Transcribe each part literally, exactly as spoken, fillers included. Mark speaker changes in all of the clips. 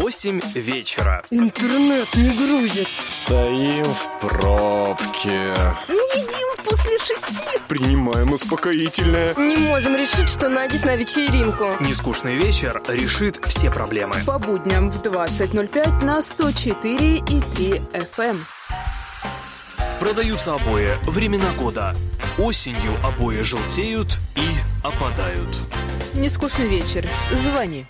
Speaker 1: Восемь вечера.
Speaker 2: Интернет не грузит.
Speaker 3: Стоим в пробке.
Speaker 2: Не едим после шести.
Speaker 3: Принимаем успокоительное.
Speaker 2: Не можем решить, что надеть на вечеринку.
Speaker 1: Нескучный вечер решит все проблемы.
Speaker 4: По будням в двадцать ноль пять на сто четыре и три эф эм.
Speaker 1: Продаются обои. Времена года. Осенью обои желтеют и опадают.
Speaker 4: Нескучный вечер. Звони.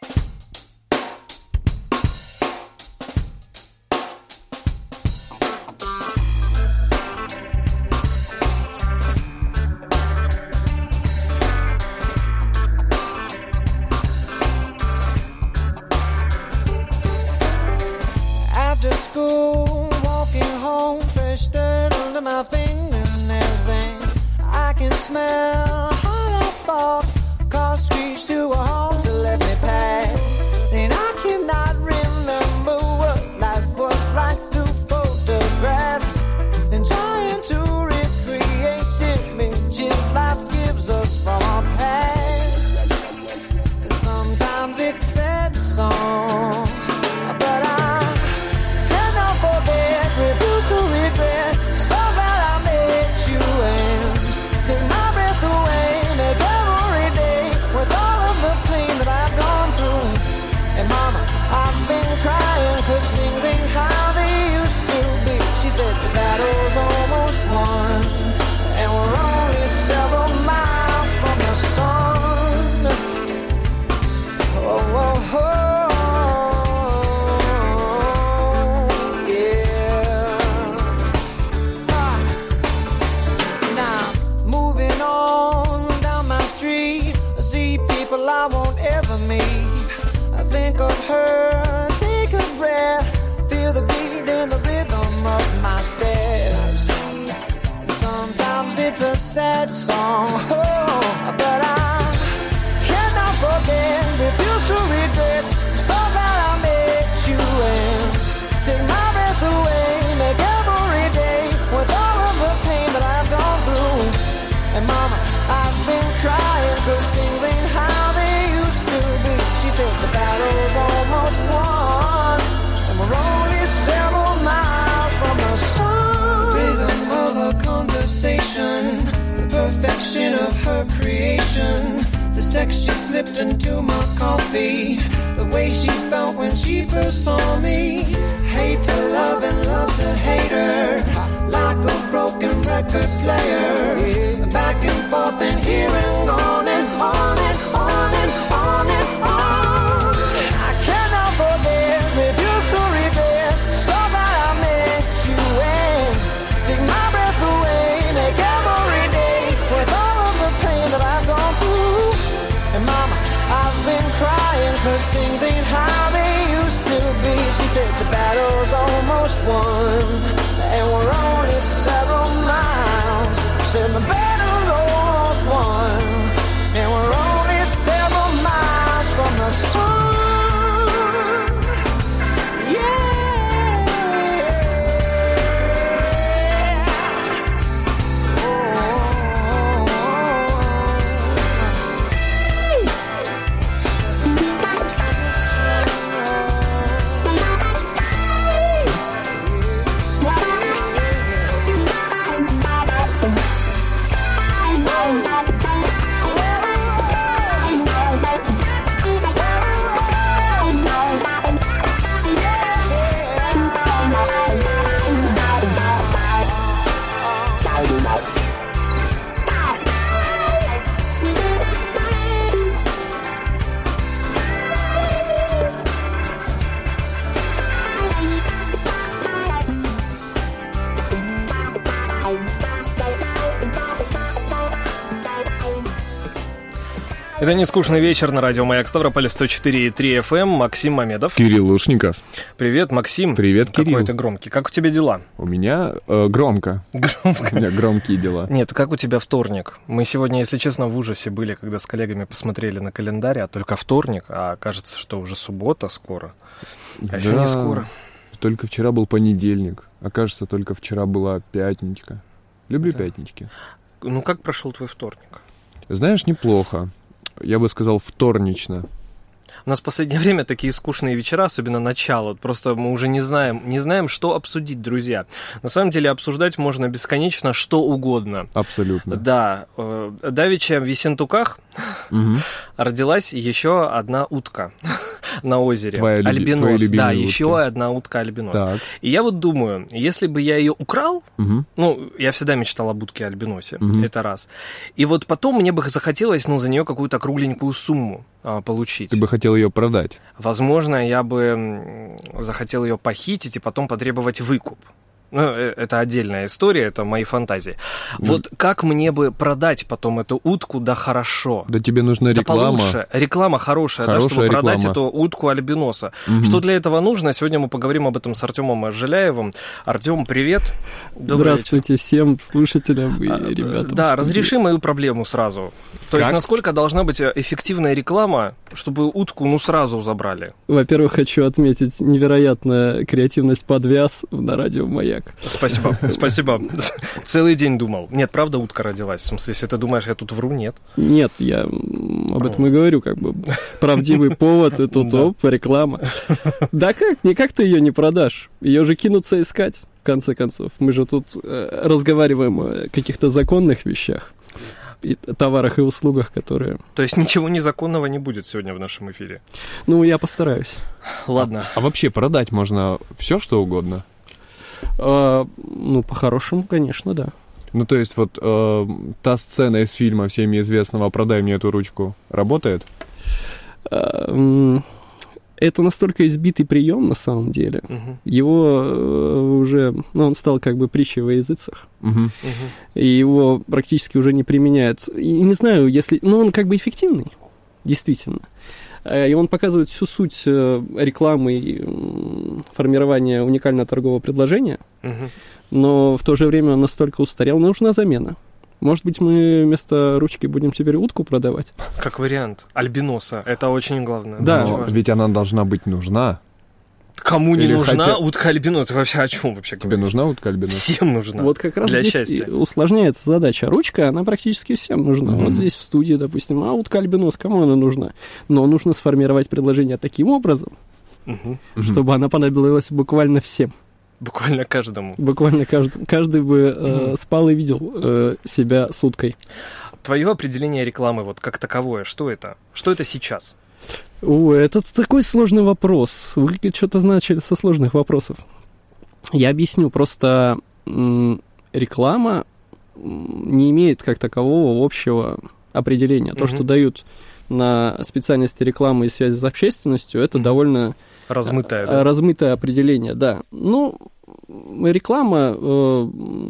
Speaker 5: She slipped into my coffee, the way she felt when she first saw me. Hate to love and love to hate her, like a broken record player. Back and forth and here and on and on and on and on and on. I cannot forget, refuse to regret, so that I met you and take my breath away, make every day with all of the pain that I've gone through. And mama, I've been crying cause things ain't how they used to be. She said the battle's almost won and we're only several miles. She said the battle's almost won and we're only several miles from the sun. Yeah.
Speaker 6: Это «Нескучный вечер» на радио «Маяк» Ставрополя сто четыре и три эф эм. Максим Мамедов.
Speaker 3: Кирилл Лушников.
Speaker 6: Привет, Максим.
Speaker 3: Привет, Кирилл.
Speaker 6: Какой ты громкий. Как у тебя дела?
Speaker 3: У меня э, громко.
Speaker 6: Громко?
Speaker 3: У меня громкие дела.
Speaker 6: Нет, как у тебя вторник? Мы сегодня, если честно, в ужасе были, когда с коллегами посмотрели на календарь, а только вторник, а кажется, что уже суббота скоро. А
Speaker 3: да,
Speaker 6: еще не скоро.
Speaker 3: Только вчера был понедельник, а кажется, только вчера была пятничка. Люблю да. пятнички.
Speaker 6: Ну, как прошел твой вторник?
Speaker 3: Знаешь, неплохо. Я бы сказал, вторнично.
Speaker 6: У нас в последнее время такие скучные вечера, особенно начало. Просто мы уже не знаем, не знаем, что обсудить, друзья. На самом деле обсуждать можно бесконечно что угодно.
Speaker 3: Абсолютно.
Speaker 6: Да. Давеча в Ессентуках угу. родилась еще одна утка на озере.
Speaker 3: Твоя
Speaker 6: альбинос.
Speaker 3: Люби,
Speaker 6: да,
Speaker 3: утки.
Speaker 6: еще одна утка альбинос.
Speaker 3: Так.
Speaker 6: И я вот думаю, если бы я ее украл, угу. ну, я всегда мечтал об утке альбиносе, угу. это раз. И вот потом мне бы захотелось, ну, за нее какую-то кругленькую сумму а, получить.
Speaker 3: Ты бы хотел ее продать?
Speaker 6: Возможно, я бы захотел ее похитить и потом потребовать выкуп. Ну, это отдельная история, это мои фантазии. Mm. Вот как мне бы продать потом эту утку, да хорошо.
Speaker 3: Да тебе нужна реклама. Да получше.
Speaker 6: Реклама хорошая,
Speaker 3: хорошая
Speaker 6: да, чтобы
Speaker 3: реклама.
Speaker 6: Продать эту утку альбиноса. Mm-hmm. Что для этого нужно? Сегодня мы поговорим об этом с Артемом Жиляевым. Артем, привет.
Speaker 7: Добрый Здравствуйте вечер. Всем слушателям и а, ребятам.
Speaker 6: Да, разреши мою проблему сразу. То как? есть насколько должна быть эффективная реклама, чтобы утку ну сразу забрали?
Speaker 7: Во-первых, хочу отметить невероятную креативность подвяз на радио «Маяк».
Speaker 6: Спасибо, спасибо. Целый день думал. Нет, правда утка родилась? В смысле, если ты думаешь, я тут вру, нет?
Speaker 7: Нет, я об этом и говорю, как бы правдивый повод, и тут оп, реклама. Да как, никак ты ее не продашь. Ее же кинутся искать, в конце концов. Мы же тут разговариваем о каких-то законных вещах. И товарах и услугах, которые...
Speaker 6: То есть ничего незаконного не будет сегодня в нашем эфире?
Speaker 7: Ну, я постараюсь.
Speaker 6: Ладно.
Speaker 3: А, а вообще продать можно все, что угодно?
Speaker 7: А, ну, по-хорошему, конечно, да.
Speaker 3: Ну, то есть вот э, та сцена из фильма всеми известного «Продай мне эту ручку» работает?
Speaker 7: А, это настолько избитый прием, на самом деле. Uh-huh. Его э, уже... Ну, он стал как бы притчей во языцах. Uh-huh. Uh-huh. И его практически уже не применяют. И не знаю, если... Ну, он как бы эффективный, действительно. И он показывает всю суть рекламы и формирования уникального торгового предложения, uh-huh. но в то же время он настолько устарел, нужна замена. Может быть, мы вместо ручки будем теперь утку продавать?
Speaker 6: Как вариант. Альбиноса. Это очень главное.
Speaker 7: Да.
Speaker 3: Но ведь она должна быть нужна.
Speaker 6: Кому не
Speaker 3: Или
Speaker 6: нужна
Speaker 3: хотя...
Speaker 6: утка альбинос? Ты вообще о чем вообще
Speaker 3: Тебе говоришь? Нужна утка альбинос?
Speaker 6: Всем нужна.
Speaker 7: Вот как раз
Speaker 6: для
Speaker 7: здесь
Speaker 6: счастья.
Speaker 7: Усложняется задача. Ручка, она практически всем нужна. Mm-hmm. Вот здесь в студии, допустим, а утка альбинос, кому она нужна? Но нужно сформировать предложение таким образом, mm-hmm. чтобы mm-hmm. она понадобилась буквально всем.
Speaker 6: Буквально каждому.
Speaker 7: Буквально каждому. Каждый бы э, mm-hmm. спал и видел э, себя с уткой.
Speaker 6: Твое определение рекламы вот как таковое, что это? Что это сейчас?
Speaker 7: О, это такой сложный вопрос. Вы что-то начали со сложных вопросов. Я объясню. Просто м- реклама не имеет как такового общего определения. То, угу. что дают на специальности рекламы и связи с общественностью, это угу. довольно...
Speaker 6: Размытое, да?
Speaker 7: Размытое определение, да. Ну, реклама э,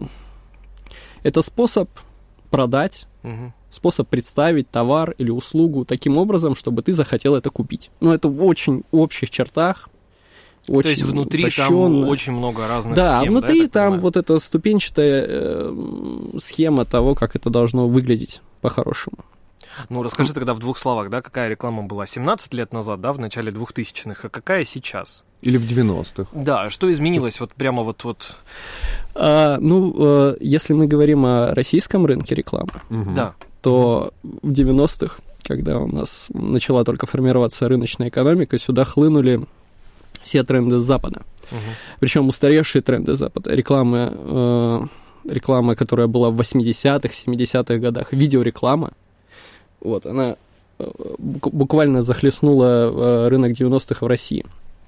Speaker 7: – это способ продать, угу. способ представить товар или услугу таким образом, чтобы ты захотел это купить. Ну, это в очень общих чертах. Очень
Speaker 6: То есть внутри
Speaker 7: упрощенно.
Speaker 6: Там очень много разных
Speaker 7: да,
Speaker 6: схем,
Speaker 7: внутри
Speaker 6: да,
Speaker 7: там
Speaker 6: понимаю?
Speaker 7: Вот эта ступенчатая э, схема того, как это должно выглядеть по-хорошему.
Speaker 6: Ну, расскажи тогда в двух словах, да, какая реклама была семнадцать лет назад, да, в начале двухтысячных, а какая сейчас?
Speaker 3: Или в девяностых?
Speaker 6: Да, что изменилось вот прямо вот-вот?
Speaker 7: А, ну, э, если мы говорим о российском рынке рекламы,
Speaker 6: угу. да.
Speaker 7: то в девяностых, когда у нас начала только формироваться рыночная экономика, сюда хлынули все тренды с Запада. Угу. Причем устаревшие тренды Запада. Реклама, э, реклама, которая была в восьмидесятых, семидесятых годах, видеореклама, вот, она буквально захлестнула рынок девяностых в России.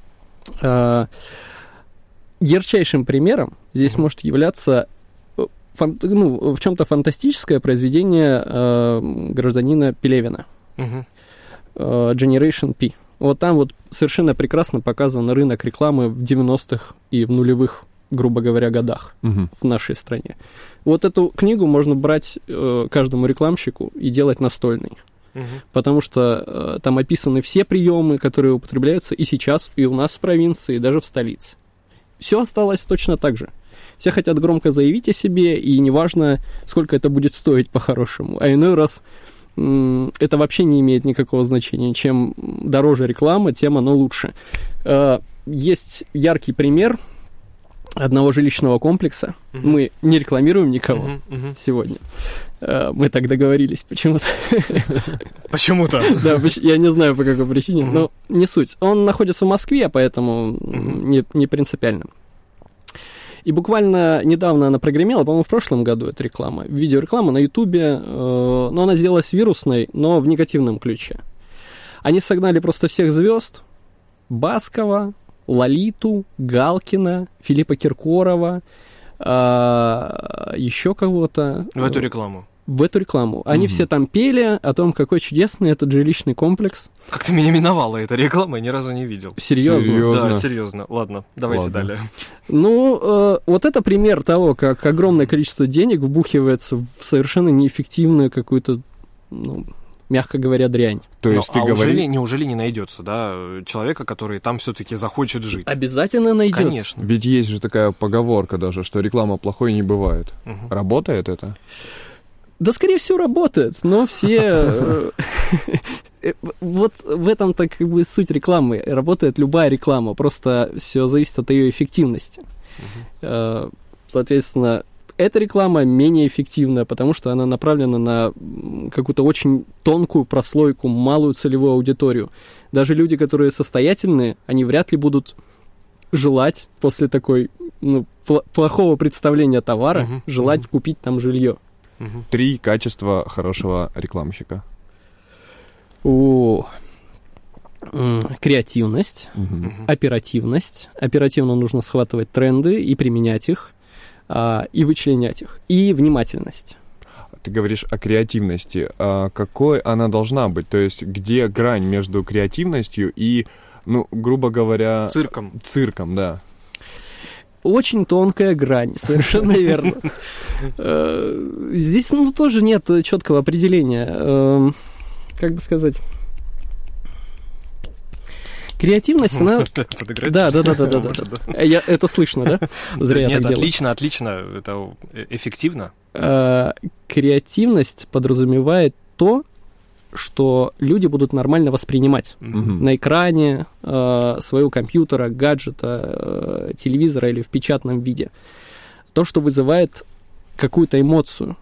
Speaker 7: Ярчайшим примером здесь mm-hmm. может являться фан- ну, в чем-то фантастическое произведение э, гражданина Пелевина. Mm-hmm. Э, Generation P. Вот там вот совершенно прекрасно показан рынок рекламы в девяностых и в нулевых, грубо говоря, годах mm-hmm. в нашей стране. Вот эту книгу можно брать э, каждому рекламщику и делать настольной. Uh-huh. Потому что э, там описаны все приемы, которые употребляются и сейчас, и у нас в провинции, и даже в столице. Все осталось точно так же. Все хотят громко заявить о себе, и неважно, сколько это будет стоить по-хорошему. А иной раз м- это вообще не имеет никакого значения. Чем дороже реклама, тем оно лучше. Э, есть яркий пример. одного жилищного комплекса. Uh-huh. Мы не рекламируем никого uh-huh, uh-huh. сегодня. Мы так договорились почему-то.
Speaker 6: Почему-то?
Speaker 7: Да, я не знаю, по какой причине, uh-huh. но не суть. Он находится в Москве, поэтому uh-huh. не, не принципиально. И буквально недавно она прогремела, по-моему, в прошлом году эта реклама. Видеореклама на Ютубе, но она сделалась вирусной, но в негативном ключе. Они согнали просто всех звезд. Баскова, Лолиту, Галкина, Филиппа Киркорова, а, еще кого-то.
Speaker 6: В эту рекламу.
Speaker 7: В эту рекламу. Они mm-hmm. все там пели о том, какой чудесный этот жилищный комплекс.
Speaker 6: Как-то меня миновала эта реклама, я ни разу не видел.
Speaker 7: Серьезно?
Speaker 3: Серьезно?
Speaker 6: Да, серьезно. Ладно, давайте Ладно. далее.
Speaker 7: Ну, э, вот это пример того, как огромное количество денег вбухивается в совершенно неэффективную какую-то, ну, мягко говоря, дрянь.
Speaker 3: То есть
Speaker 6: Но,
Speaker 3: ты
Speaker 6: а
Speaker 3: говори...
Speaker 6: неужели, неужели не найдется, да, человека, который там все-таки захочет жить?
Speaker 7: Обязательно найдется.
Speaker 6: Конечно.
Speaker 3: Ведь есть же такая поговорка даже, что реклама плохой не бывает.
Speaker 6: Угу.
Speaker 3: Работает это?
Speaker 7: Да, скорее всего, работает, но все... Вот в этом-то как бы суть рекламы. Работает любая реклама, просто все зависит от ее эффективности. Соответственно, эта реклама менее эффективная, потому что она направлена на какую-то очень тонкую прослойку, малую целевую аудиторию. Даже люди, которые состоятельные, они вряд ли будут желать после такой, ну, пл- плохого представления товара, uh-huh, желать uh-huh. купить там жилье.
Speaker 3: Uh-huh. Три качества хорошего рекламщика.
Speaker 7: О, креативность,
Speaker 3: uh-huh.
Speaker 7: оперативность. Оперативно нужно схватывать тренды и применять их. И вычленять их. И внимательность.
Speaker 3: Ты говоришь о креативности. А какой она должна быть? То есть где грань между креативностью и, ну, грубо говоря...
Speaker 6: Цирком.
Speaker 3: Цирком, да.
Speaker 7: Очень тонкая грань, совершенно верно. Здесь, ну, тоже нет четкого определения. Как бы сказать... Креативность, она... Да, да, да, да, да, да. Я, это слышно, да? Зря я
Speaker 6: Нет,
Speaker 7: так
Speaker 6: отлично, отлично. Это эффективно.
Speaker 7: Креативность подразумевает то, что люди будут нормально воспринимать на экране своего компьютера, гаджета, телевизора или в печатном виде. То, что вызывает какую-то эмоцию.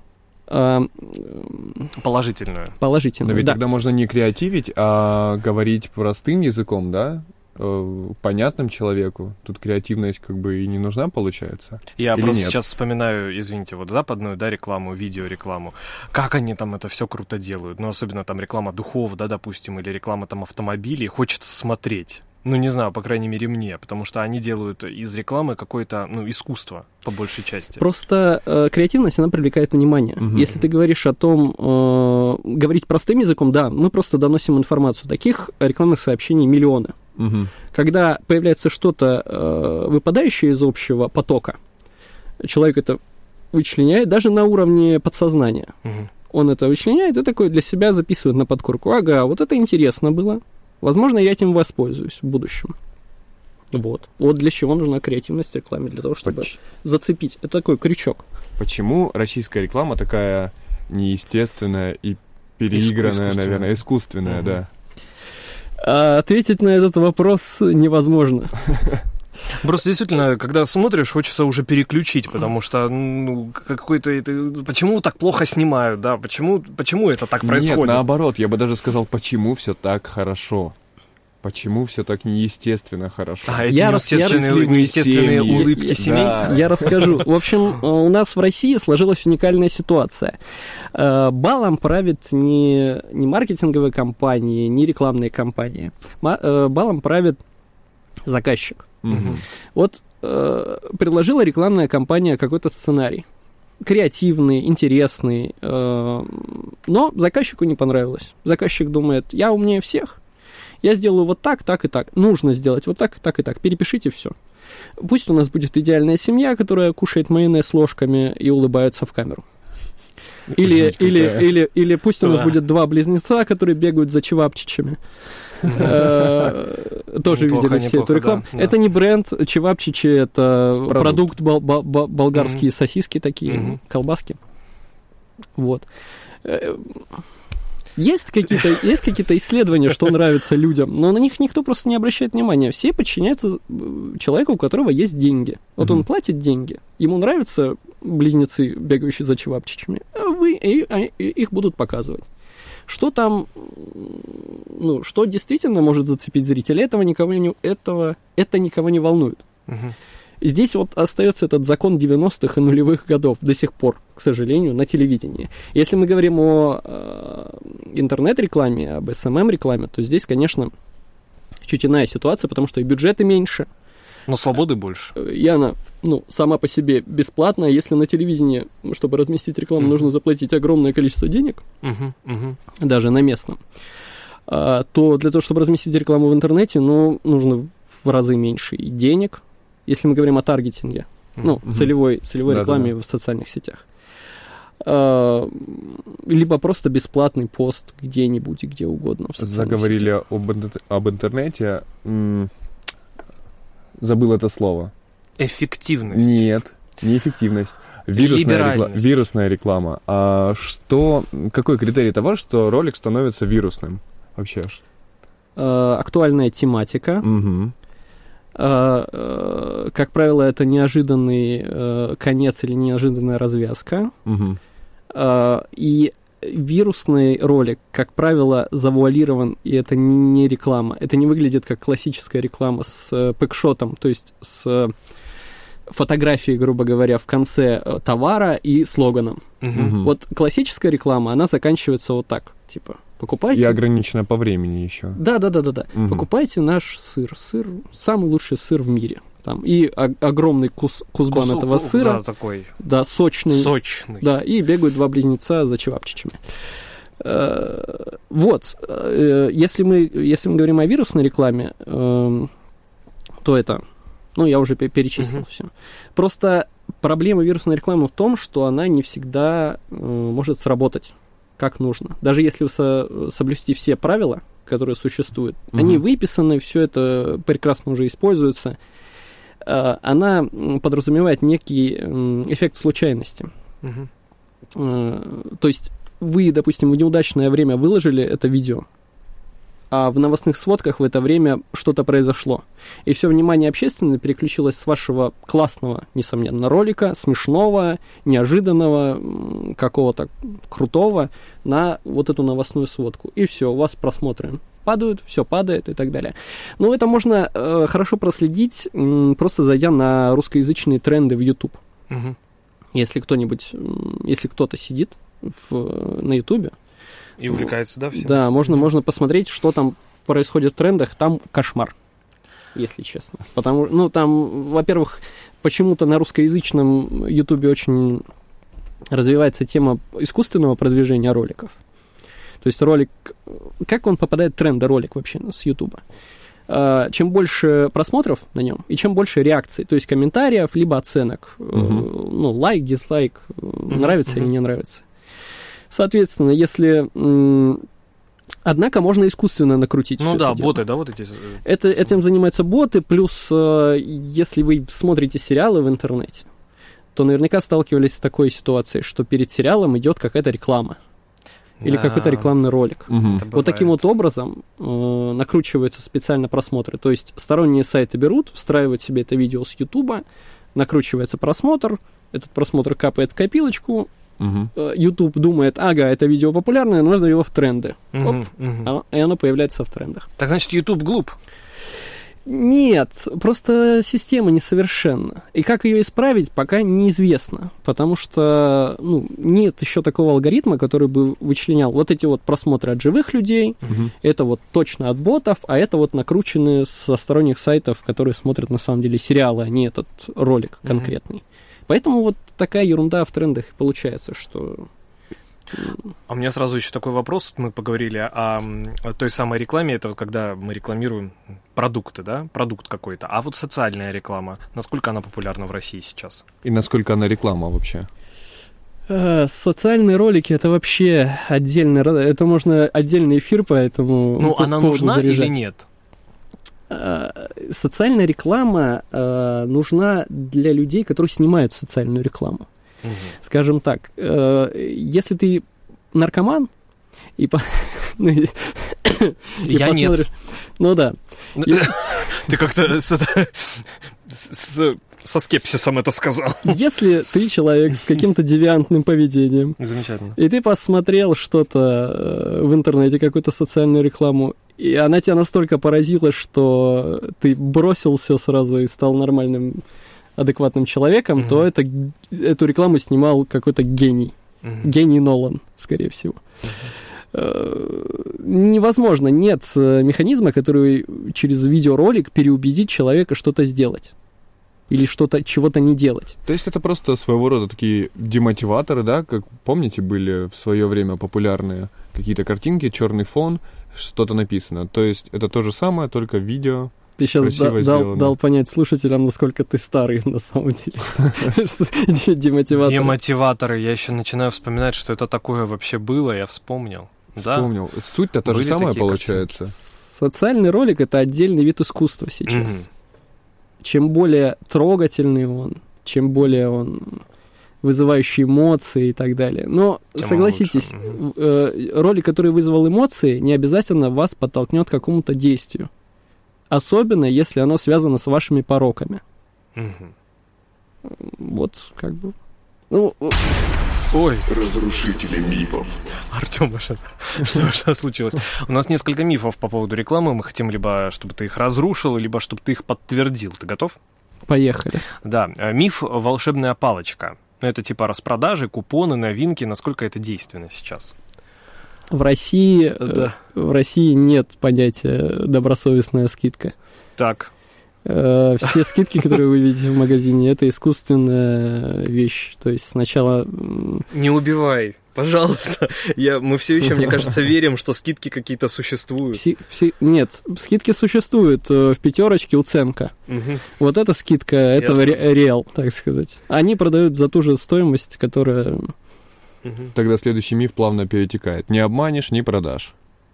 Speaker 6: Положительную.
Speaker 7: Положительную,
Speaker 3: Но ведь
Speaker 7: да.
Speaker 3: тогда можно не креативить, а говорить простым языком, да? Понятным человеку. Тут креативность как бы и не нужна, получается.
Speaker 6: Я
Speaker 3: Или
Speaker 6: просто
Speaker 3: нет?
Speaker 6: сейчас вспоминаю, извините, вот западную, да, рекламу, видеорекламу. Как они там это все круто делают. Ну, особенно там реклама духов, да, допустим, или реклама там автомобилей. Хочется смотреть. Ну, не знаю, по крайней мере, мне, потому что они делают из рекламы какое-то, ну, искусство, по большей части.
Speaker 7: Просто э, креативность, она привлекает внимание. Угу. Если ты говоришь о том, э, говорить простым языком, да, мы просто доносим информацию. Таких рекламных сообщений миллионы.
Speaker 3: Угу.
Speaker 7: Когда появляется что-то, э, выпадающее из общего потока, человек это вычленяет даже на уровне подсознания.
Speaker 6: Угу. Он
Speaker 7: это вычленяет и такой для себя записывает на подкорку. Ага, вот это интересно было. Возможно, я этим воспользуюсь в будущем. Вот. Вот для чего нужна креативность в рекламе, для того, чтобы Поч... зацепить. Это такой крючок.
Speaker 3: Почему российская реклама такая неестественная и переигранная, Иску- наверное, искусственная, угу. да?
Speaker 7: А ответить на этот вопрос невозможно.
Speaker 6: Просто действительно, когда смотришь, хочется уже переключить, потому что ну, какой-то это, почему так плохо снимают, да? Почему, почему это так происходит?
Speaker 3: Нет, наоборот, я бы даже сказал, почему все так хорошо. Почему все так неестественно хорошо?
Speaker 6: А эти я неестественные, рас... неестественные семьи. улыбки
Speaker 7: я,
Speaker 6: семей?
Speaker 7: Да. Я расскажу. В общем, у нас в России сложилась уникальная ситуация. Балом правят не, не маркетинговые компании, не рекламные компании. Балом правит заказчик.
Speaker 3: Угу.
Speaker 7: Вот э, предложила рекламная компания какой-то сценарий. Креативный, интересный, э, но заказчику не понравилось. Заказчик думает, я умнее всех, я сделаю вот так, так и так. Нужно сделать вот так, так и так. Перепишите все. Пусть у нас будет идеальная семья, которая кушает майонез ложками и улыбается в камеру. Или, или, или, или пусть у нас будет два близнеца, которые бегают за чевапчичами. Тоже видели все эту рекламу. Это не бренд, чевапчичи, это продукт, болгарские сосиски такие, колбаски. Вот. Есть какие-то, есть какие-то исследования, что нравится людям, но на них никто просто не обращает внимания. Все подчиняются человеку, у которого есть деньги. Вот он платит деньги, ему нравятся близнецы, бегающие за чевапчичами, а вы и, а, и их будут показывать. Что там, ну, что действительно может зацепить зрителя, этого никого не, этого, это никого не волнует.
Speaker 6: Угу.
Speaker 7: Здесь вот остается этот закон девяностых и нулевых годов до сих пор, к сожалению, на телевидении. Если мы говорим о э, интернет-рекламе, об эс эм эм-рекламе, то здесь, конечно, чуть иная ситуация, потому что и бюджеты меньше.
Speaker 6: Но свободы больше.
Speaker 7: И она, ну, сама по себе бесплатная. Если на телевидении, чтобы разместить рекламу, uh-huh. нужно заплатить огромное количество денег,
Speaker 6: uh-huh. Uh-huh.
Speaker 7: даже на местном, а, то для того, чтобы разместить рекламу в интернете, ну, нужно в разы меньше и денег, если мы говорим о таргетинге, uh-huh. ну, uh-huh. целевой, целевой рекламе
Speaker 3: Да-да-да.
Speaker 7: в социальных сетях. А, либо просто бесплатный пост где-нибудь и где угодно в социальных
Speaker 3: Заговорили
Speaker 7: сетях.
Speaker 3: об, об интернете. М- Забыл это слово.
Speaker 6: Эффективность.
Speaker 3: Нет, не эффективность. Вирусная, рекла... Вирусная реклама. А что, какой критерий того, что ролик становится вирусным? Вообще.
Speaker 7: А, актуальная тематика.
Speaker 3: Угу.
Speaker 7: А, а, как правило, это неожиданный а, конец или неожиданная развязка.
Speaker 3: Угу.
Speaker 7: А, и вирусный ролик, как правило, завуалирован, и это не реклама. Это не выглядит как классическая реклама с пэкшотом, то есть с фотографией, грубо говоря, в конце товара и слоганом.
Speaker 3: Угу.
Speaker 7: Вот классическая реклама, она заканчивается вот так, типа, покупайте...
Speaker 3: И ограничена по времени еще.
Speaker 7: Да-да-да-да-да.
Speaker 3: Угу. Покупайте
Speaker 7: наш сыр. Сыр, самый лучший сыр в мире. Там, и о- огромный кус, кузбан
Speaker 6: Кусок,
Speaker 7: этого сыра.
Speaker 6: Да, такой.
Speaker 7: Да, сочный.
Speaker 6: Сочный.
Speaker 7: Да, и бегают два близнеца за чевапчичами. Э, вот, э, если мы, если мы говорим о вирусной рекламе, э, то это, ну, я уже перечислил
Speaker 6: Угу.
Speaker 7: все. Просто проблема вирусной рекламы в том, что она не всегда э, может сработать как нужно. Даже если со- соблюсти все правила, которые существуют, угу. они выписаны, все это прекрасно уже используется, она подразумевает некий эффект случайности. Uh-huh. То есть вы, допустим, в неудачное время выложили это видео, а в новостных сводках в это время что-то произошло. И все внимание общественности переключилось с вашего классного, несомненно, ролика, смешного, неожиданного, какого-то крутого, на вот эту новостную сводку. И все, у вас просмотры падают, все падает и так далее. Но это можно э, хорошо проследить, э, просто зайдя на русскоязычные тренды в YouTube.
Speaker 6: Угу.
Speaker 7: Если кто-нибудь, э, если кто-то сидит в, на YouTube...
Speaker 6: И увлекается, да, всем?
Speaker 7: Да, можно, можно посмотреть, что там происходит в трендах. Там кошмар, если честно. Потому, ну, там, во-первых, почему-то на русскоязычном YouTube очень развивается тема искусственного продвижения роликов. То есть ролик... Как он попадает в тренды, ролик вообще с YouTube? Чем больше просмотров на нем, и чем больше реакций, то есть комментариев, либо оценок. Uh-huh. Ну, лайк, дизлайк, uh-huh. нравится uh-huh. или не нравится. Соответственно, если... Однако можно искусственно накрутить.
Speaker 6: Ну да,
Speaker 7: это
Speaker 6: боты,
Speaker 7: дело.
Speaker 6: да, вот эти...
Speaker 7: Это, этим занимаются боты, плюс если вы смотрите сериалы в интернете, то наверняка сталкивались с такой ситуацией, что перед сериалом идет какая-то реклама. Или да. какой-то рекламный ролик.
Speaker 3: Угу.
Speaker 7: Вот таким вот образом э, накручиваются специально просмотры. То есть сторонние сайты берут, встраивают себе это видео с Ютуба, накручивается просмотр, этот просмотр капает в копилочку,
Speaker 3: угу.
Speaker 7: э, YouTube думает, ага, это видео популярное, нужно его в тренды.
Speaker 6: Угу,
Speaker 7: Оп,
Speaker 6: угу.
Speaker 7: и оно появляется в трендах.
Speaker 6: Так значит, YouTube глуп?
Speaker 7: Нет, просто система несовершенна. И как ее исправить, пока неизвестно. Потому что ну, нет еще такого алгоритма, который бы вычленял вот эти вот просмотры от живых людей,
Speaker 3: угу.
Speaker 7: это вот точно от ботов, а это вот накрученные со сторонних сайтов, которые смотрят на самом деле сериалы, а не этот ролик конкретный. Угу. Поэтому вот такая ерунда в трендах и получается, что...
Speaker 6: А у меня сразу еще такой вопрос. Мы поговорили о, о той самой рекламе. Это вот когда мы рекламируем продукты, да? Продукт какой-то. А вот социальная реклама. Насколько она популярна в России сейчас?
Speaker 3: И насколько она реклама вообще?
Speaker 7: Социальные ролики — это вообще отдельный... Это можно отдельный эфир по этому
Speaker 6: Ну, она нужна
Speaker 7: заряжать.
Speaker 6: или нет?
Speaker 7: Социальная реклама нужна для людей, которые снимают социальную рекламу. Угу. Скажем так, э, если ты наркоман, И по... ну, и...
Speaker 6: Я
Speaker 7: и
Speaker 6: нет.
Speaker 7: Ну да.
Speaker 6: Ты как-то с, с, со скепсисом это сказал.
Speaker 7: Если ты человек с каким-то девиантным поведением,
Speaker 6: замечательно,
Speaker 7: и ты посмотрел что-то в интернете, какую-то социальную рекламу, и она тебя настолько поразила, что ты бросил все сразу и стал нормальным, адекватным человеком, mm-hmm. то это, эту рекламу снимал какой-то гений. Mm-hmm. Гений Нолан, скорее всего. Mm-hmm. Невозможно, нет механизма, который через видеоролик переубедит человека что-то сделать. Или что-то, чего-то не делать.
Speaker 3: То есть это просто своего рода такие демотиваторы, да? Как, помните, были в свое время популярные какие-то картинки, черный фон, что-то написано. То есть это то же самое, только видео.
Speaker 7: Ты сейчас да, дал, дал понять слушателям, насколько ты старый на самом деле. Демотиваторы.
Speaker 6: Демотиваторы. Я еще начинаю вспоминать, что это такое вообще было, я вспомнил.
Speaker 3: Вспомнил. Суть-то та же самая получается.
Speaker 7: Социальный ролик — это отдельный вид искусства сейчас. Чем более трогательный он, чем более он вызывающий эмоции и так далее. Но, тем согласитесь, э, ролик, который вызвал эмоции, не обязательно вас подтолкнет к какому-то действию. Особенно, если оно связано с вашими пороками. Угу. Вот, как бы... Ну,
Speaker 6: ой.
Speaker 8: Разрушители мифов.
Speaker 6: Артём, что, что, что случилось? У нас несколько мифов по поводу рекламы. Мы хотим либо, чтобы ты их разрушил, либо чтобы ты их подтвердил. Ты готов?
Speaker 7: Поехали.
Speaker 6: Да. Миф «Волшебная палочка». Это типа распродажи, купоны, новинки. Насколько это действенно сейчас?
Speaker 7: В России,
Speaker 6: да.
Speaker 7: в России нет понятия «добросовестная скидка».
Speaker 6: Так.
Speaker 7: Все скидки, которые вы видите в магазине, это искусственная вещь. То есть сначала...
Speaker 6: Не убивай, пожалуйста. Я, мы все еще, мне кажется, верим, что скидки какие-то существуют.
Speaker 7: Пси, пси, нет, скидки существуют. В пятерочке уценка. Угу. Вот эта скидка, это ре, реал, так сказать. Они продают за ту же стоимость, которая...
Speaker 3: Тогда следующий миф плавно перетекает. Не обманешь, не продашь.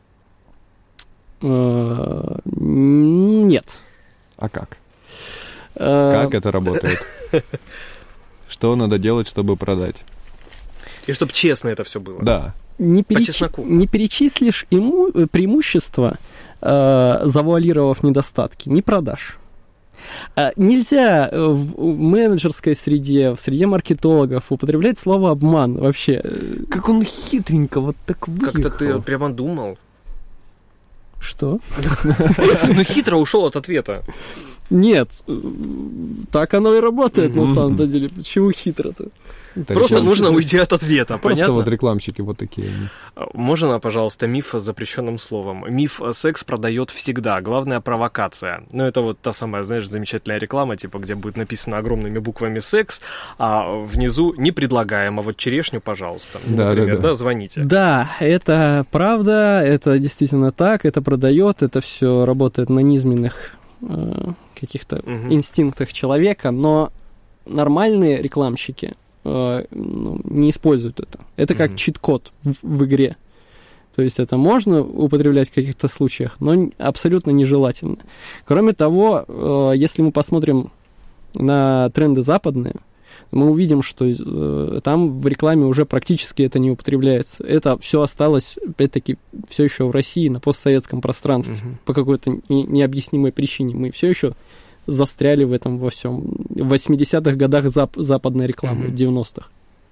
Speaker 7: Нет.
Speaker 3: А как? Как это работает? Что надо делать, чтобы продать?
Speaker 6: И чтобы честно это все было.
Speaker 3: Да.
Speaker 7: Не, переч... не перечислишь ему преимущества, э, завуалировав недостатки, не продашь. А, нельзя в менеджерской среде, в среде маркетологов употреблять слово «обман» вообще.
Speaker 3: Как он хитренько вот так выехал.
Speaker 6: Как-то ты прямо думал.
Speaker 7: Что?
Speaker 6: Ну, хитро ушел от ответа.
Speaker 7: Нет, так оно и работает на самом деле. Почему хитро-то?
Speaker 6: Просто нужно уйти от ответа,
Speaker 3: понятно? Просто вот рекламщики вот такие.
Speaker 6: Можно, пожалуйста, миф с запрещенным словом? Миф «секс продает всегда», главная провокация. Ну, это вот та самая, знаешь, замечательная реклама, типа, где будет написано огромными буквами «секс», а внизу «не предлагаем», а вот черешню, пожалуйста.
Speaker 3: Да,
Speaker 6: например,
Speaker 3: да, да.
Speaker 6: да, звоните.
Speaker 7: Да, это правда, это действительно так, это продает, это все работает на низменных э, каких-то угу. инстинктах человека, но нормальные рекламщики э, ну, не используют это. Это как угу. чит-код в, в игре. То есть это можно употреблять в каких-то случаях, но абсолютно нежелательно. Кроме того, э, если мы посмотрим на тренды западные, мы увидим, что э, там в рекламе уже практически это не употребляется. Это все осталось, опять-таки, все еще в России, на постсоветском пространстве. Uh-huh. По какой-то не, необъяснимой причине. Мы все еще застряли в этом во всем. В восьмидесятых годах зап- западной рекламы, uh-huh. в девяностых.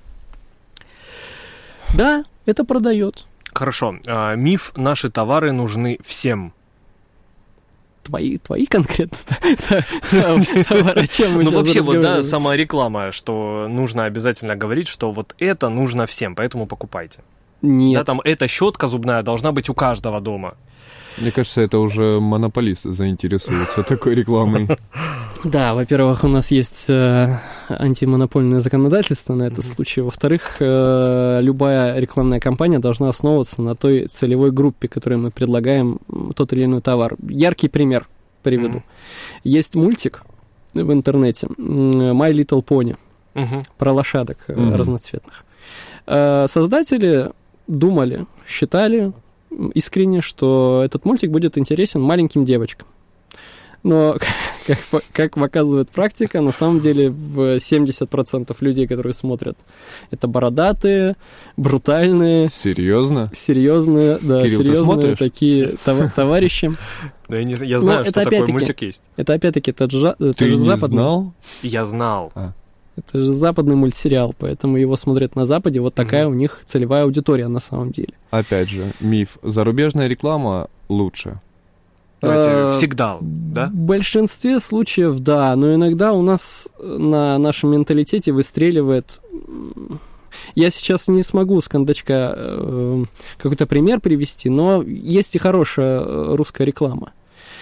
Speaker 7: Да, это продает.
Speaker 6: Хорошо. А, миф «наши товары нужны всем».
Speaker 7: Твои, твои конкретно товары, чем мы
Speaker 6: Ну, вообще, вот, да, сама реклама, что нужно обязательно говорить, что вот это нужно всем, поэтому покупайте.
Speaker 7: Нет.
Speaker 6: Да, там эта щетка зубная должна быть у каждого дома.
Speaker 3: Мне кажется, это уже монополист заинтересуется такой рекламой.
Speaker 7: Да, во-первых, у нас есть э, антимонопольное законодательство на этот mm-hmm. случай. Во-вторых, э, любая рекламная кампания должна основываться на той целевой группе, которой мы предлагаем тот или иной товар. Яркий пример приведу. Mm-hmm. Есть мультик в интернете My Little Pony mm-hmm. про лошадок mm-hmm. разноцветных. Э, создатели думали, считали искренне, что этот мультик будет интересен маленьким девочкам. Но, как, как показывает практика, на самом деле в семьдесят процентов людей, которые смотрят, это бородатые, брутальные.
Speaker 3: Серьезно?
Speaker 7: Серьезные, да,
Speaker 3: Кирилл,
Speaker 7: серьезные такие тов- товарищи.
Speaker 6: Да, я, не, я знаю, что такой мультик есть.
Speaker 7: Это опять-таки, это же, это
Speaker 3: Ты
Speaker 7: же
Speaker 3: не
Speaker 7: западный.
Speaker 3: знал?
Speaker 6: Я знал.
Speaker 3: А.
Speaker 7: Это же западный мультсериал, поэтому его смотрят на Западе. Вот такая mm-hmm. у них целевая аудитория на самом деле.
Speaker 3: Опять же, миф. Зарубежная реклама лучше.
Speaker 6: Давайте, всегда, да?
Speaker 7: В большинстве случаев, да, но иногда у нас на нашем менталитете выстреливает... Я сейчас не смогу с кондачка э, какой-то пример привести, но есть и хорошая русская реклама.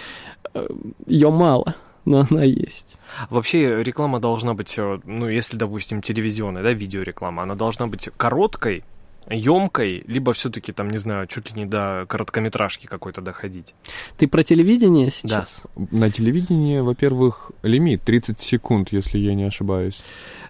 Speaker 7: Ее мало, но она есть.
Speaker 6: Вообще реклама должна быть, ну, если, допустим, телевизионная, да, видеореклама, она должна быть короткой, емкой, либо все-таки, там, не знаю, чуть ли не до короткометражки какой-то доходить.
Speaker 7: Ты про телевидение сейчас?
Speaker 3: Да. На телевидении, во-первых, лимит тридцать секунд, если я не ошибаюсь.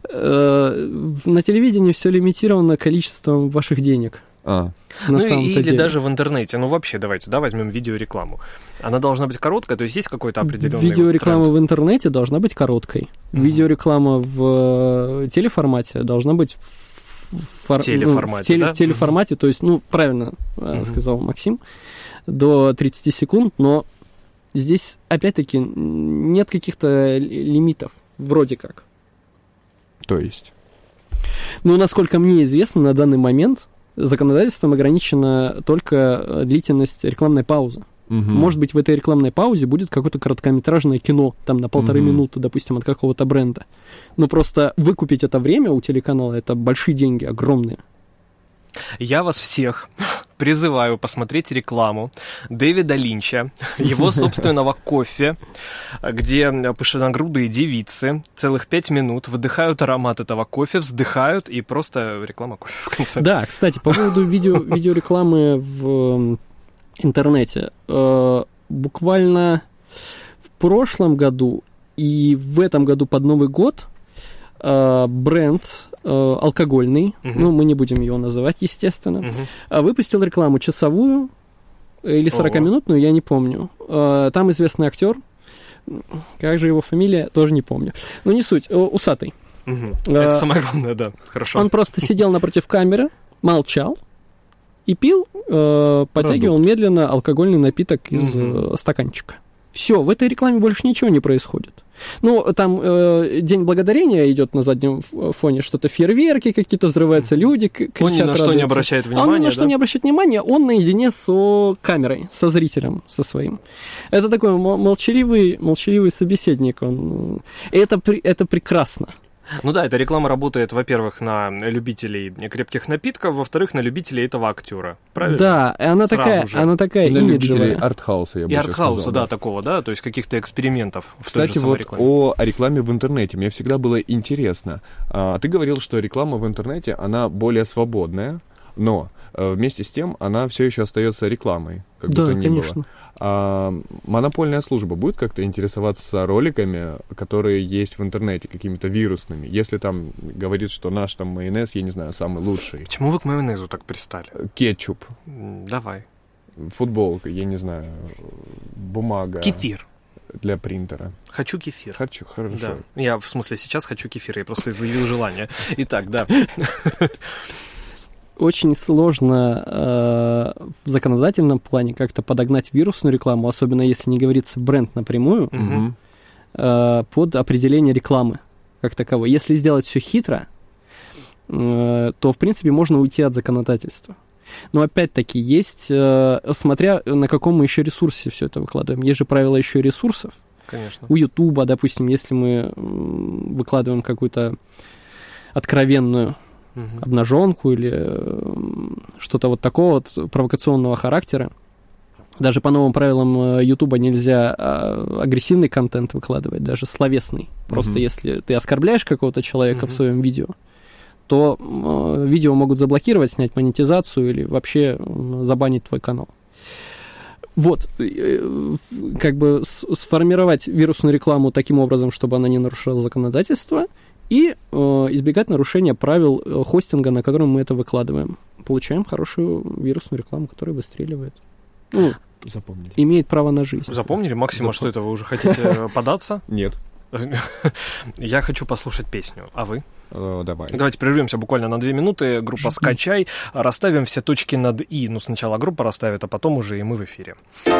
Speaker 7: На телевидении все лимитировано количеством ваших денег.
Speaker 3: А.
Speaker 6: Ну или деле. Даже в интернете. Ну вообще, давайте, да, возьмем видеорекламу. Она должна быть короткая, то есть есть какой-то определенный
Speaker 7: Видеореклама
Speaker 6: вот
Speaker 7: в интернете должна быть короткой. Mm-hmm. Видеореклама в телеформате должна быть в, фор...
Speaker 6: в телеформате,
Speaker 7: ну, в, теле...
Speaker 6: да?
Speaker 7: в телеформате, то есть, ну, правильно mm-hmm. сказал Максим, до тридцать секунд, но здесь, опять-таки, нет каких-то лимитов, вроде как.
Speaker 3: То есть?
Speaker 7: Ну, насколько мне известно, на данный момент законодательством ограничена только длительность рекламной паузы. Угу. Может быть, в этой рекламной паузе будет какое-то короткометражное кино, там, на полторы угу. минуты, допустим, от какого-то бренда. Но просто выкупить это время у телеканала — это большие деньги, огромные.
Speaker 6: Я вас всех призываю посмотреть рекламу Дэвида Линча, его собственного кофе, где пышногрудые девицы целых пять минут выдыхают аромат этого кофе, вздыхают, и просто реклама кофе в конце.
Speaker 7: Да, кстати, по поводу видео, видеорекламы в интернете. Буквально в прошлом году и в этом году под Новый год бренд алкогольный, uh-huh. ну, мы не будем его называть, естественно, uh-huh. выпустил рекламу часовую или сорокаминутную, я не помню. Там известный актер, как же его фамилия, тоже не помню. Ну, не суть, усатый.
Speaker 6: Uh-huh. Это самое главное, да, хорошо.
Speaker 7: Он просто сидел напротив камеры, молчал и пил, подтягивал Продукт. медленно алкогольный напиток из uh-huh. стаканчика. Все, в этой рекламе больше ничего не происходит. Ну, там э, День Благодарения идет на заднем фоне, что-то фейерверки какие-то, взрываются люди, кричат,
Speaker 6: он ни на радуются. Что не обращает внимания,
Speaker 7: а он ни на
Speaker 6: да?
Speaker 7: что не обращает внимания, он наедине со камерой, со зрителем, со своим. Это такой молчаливый, молчаливый собеседник. Он... Это, это прекрасно.
Speaker 6: Ну да, эта реклама работает, во-первых, на любителей крепких напитков, во-вторых, на любителей этого актера. Правильно?
Speaker 7: Да, она
Speaker 6: Сразу
Speaker 7: такая,
Speaker 6: же.
Speaker 7: она такая
Speaker 3: на
Speaker 7: имиджевая.
Speaker 3: любителей артхауса, я бы
Speaker 6: И артхауса,
Speaker 3: сказал,
Speaker 6: да,
Speaker 3: да,
Speaker 6: такого, да, то есть каких-то экспериментов в
Speaker 3: Кстати,
Speaker 6: той же самой
Speaker 3: вот
Speaker 6: рекламе.
Speaker 3: о рекламе в интернете мне всегда было интересно. А, ты говорил, что реклама в интернете, она более свободная, но а, вместе с тем она все еще остается рекламой, как
Speaker 7: да,
Speaker 3: бы то ни
Speaker 7: конечно.
Speaker 3: было. А монопольная служба будет как-то интересоваться роликами, которые есть в интернете, какими-то вирусными? Если там говорит, что наш там майонез, я не знаю, самый лучший.
Speaker 6: Почему вы к майонезу так пристали?
Speaker 3: Кетчуп.
Speaker 6: Давай.
Speaker 3: Футболка, я не знаю, бумага.
Speaker 6: Кефир.
Speaker 3: Для принтера.
Speaker 6: Хочу кефир.
Speaker 3: Хочу, хорошо.
Speaker 6: Да. Я, в смысле, сейчас хочу кефир, я просто изъявил желание. Итак, да.
Speaker 7: Очень сложно э, в законодательном плане как-то подогнать вирусную рекламу, особенно если не говорится бренд напрямую,
Speaker 3: угу.
Speaker 7: э, под определение рекламы как таковой. Если сделать все хитро, э, то, в принципе, можно уйти от законодательства. Но опять-таки есть, э, смотря на каком мы еще ресурсе все это выкладываем. Есть же правила еще ресурсов.
Speaker 6: Конечно.
Speaker 7: У Ютуба, допустим, если мы выкладываем какую-то откровенную обнаженку или что-то вот такого вот провокационного характера. Даже по новым правилам Ютуба нельзя агрессивный контент выкладывать, даже словесный. Просто mm-hmm. если ты оскорбляешь какого-то человека mm-hmm. в своем видео, то э, видео могут заблокировать, снять монетизацию или вообще забанить твой канал. Вот, э, как бы с- сформировать вирусную рекламу таким образом, чтобы она не нарушала законодательство, и э, избегать нарушения правил э, хостинга, на котором мы это выкладываем. Получаем хорошую вирусную рекламу, которая выстреливает. Ну,
Speaker 3: Запомнили.
Speaker 7: имеет право на жизнь.
Speaker 6: Запомнили? Максим, а что это, вы уже хотите податься?
Speaker 3: Нет.
Speaker 6: Я хочу послушать песню, а вы?
Speaker 3: О, давай.
Speaker 6: Давайте прервемся буквально на две минуты. Группа «Скачай». Расставим все точки над «и». Ну, сначала группа расставит, а потом уже и мы в эфире.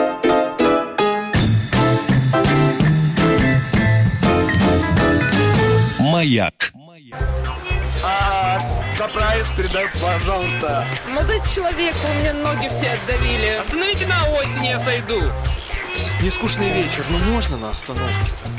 Speaker 1: Маяк.
Speaker 9: А, за прайс передай, пожалуйста.
Speaker 10: Молодой человек, у меня ноги все отдавили.
Speaker 1: Остановите на осень, я сойду. Нескучный вечер, ну можно на остановке-то?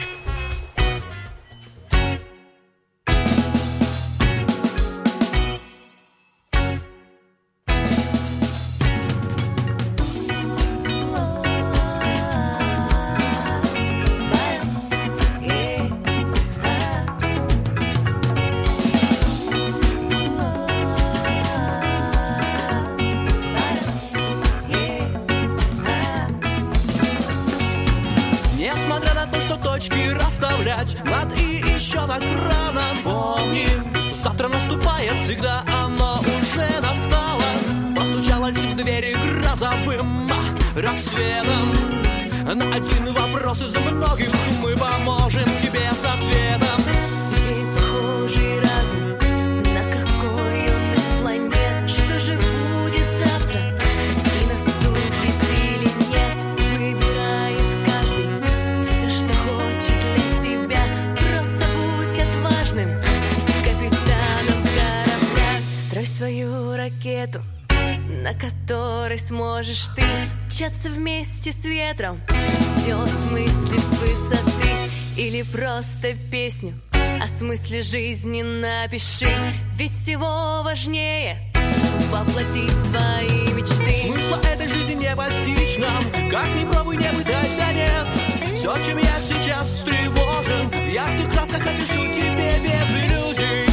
Speaker 11: Над «и» еще так рано. Помни, завтра наступает всегда, оно уже настало. Постучалась в двери грозовым рассветом. На один вопрос из многих мы поможем тебе с ответом.
Speaker 12: Где похожий разум, на какой он из планет? Что же будет завтра, и наступит или нет? Выбирает каждый все, что хочет для себя. Просто будь отважным капитаном корабля. Строй свою ракету, на которой сможешь ты мчаться вместе с ветром. Все осмыслив с высоты или просто песню о смысле жизни напиши. Ведь всего важнее воплотить свои мечты.
Speaker 11: Смысла этой жизни не постичь нам, как ни пробуй, не пытайся, нет. Все, чем я сейчас встревожен, в ярких красках опишу тебе без иллюзий.